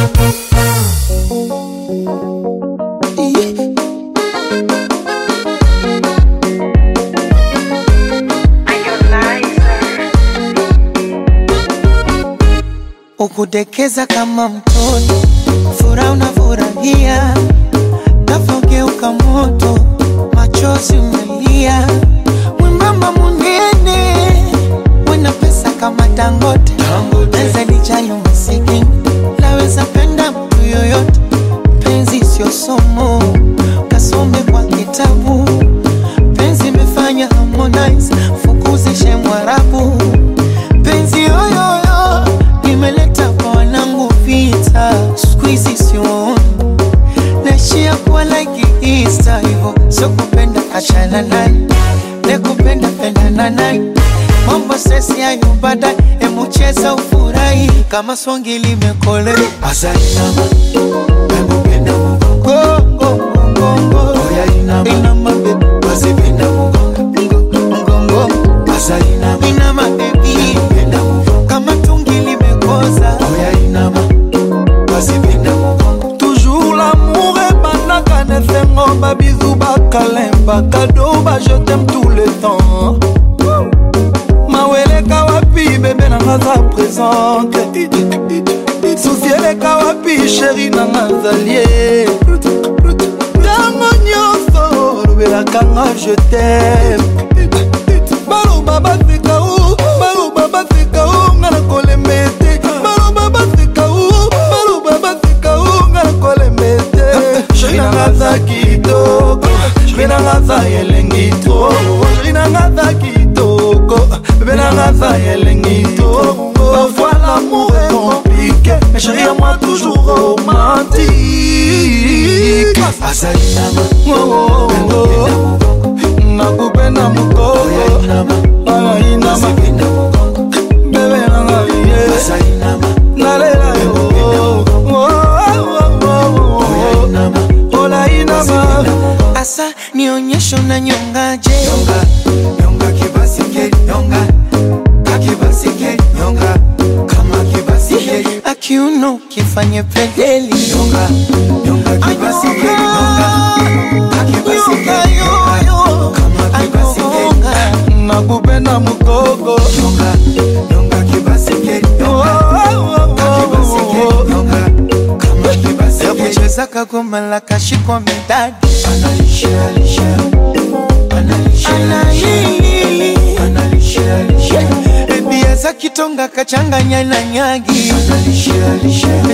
Ukudekeza kama mtoto, furaha unafurahia, nafogeuka moto, machozi umelia. Mwembamba munene, wena pesa kama Dangote, naweza nijayo masikini, naweza penda mtu yoyote. Penzi sio somo, kasome kwa kitabu. Penzi imefanya Harmonize, fukuzishe Mwarabu. Penzi yoyoyo, nimeleta kwa wanangu vita. Squeezy sioni, naishia kuwa like Easter hivo. So kupenda achana naye, nekupenda pendana naye. Mambo sesi ya yubada, emucheza ufurahi kama swangi limekole. Asainama, emupenda mugongo, Go, oya inama, inama baby, wasipenda mugongo, asainama, inama baby, emupenda mugongo, kama tungi limekoza. oya inama, wasipenda mugongo. Toujours l'amour est banaka nefengo ba bisou ba kalemba cadeau ba je t'aime tout le temps. Mawele kawapi bébé nanga za présente. Souciele kawapi chéri nanga zalie. Tango nyonso lobela kanga je t'aime. Balo baba seka u, balo baba seka u ngana kolemete. Balo baba seka u, balo baba seka u ngana kolemete. Chéri nanga za kitoko, chéri nanga za elengi to, chéri nanga za kitoko, bébé nanga za elengi to. Parfois l'amour est compliqué, mais chéri à moi toujours romantique. Asainama, Nakupenda mugongo, oya inama, inama, wasipenda mugongo, bebe nanga ye, asainama, nalela yo, oya inama, ola inama. Asa nionyesho na nyongaje, nyonga, nyonga kibasike, nyonga, kakibasike, nyonga, kama kibasike, akiuno kifanye pedeli. nyonga, nyonga kibasike, nyonga, kakibasike, nyonga, kama kibasike, Nakupenda mugongo, nyonga, nyonga kibasike, nyonga, kakibasike, nyonga, kama kibasike. Kucheza kagoma la kashikwa midadi. Analisha, alisha, analisha, Baby eza kitonga kachanganya na nyagi. analisha, alisha,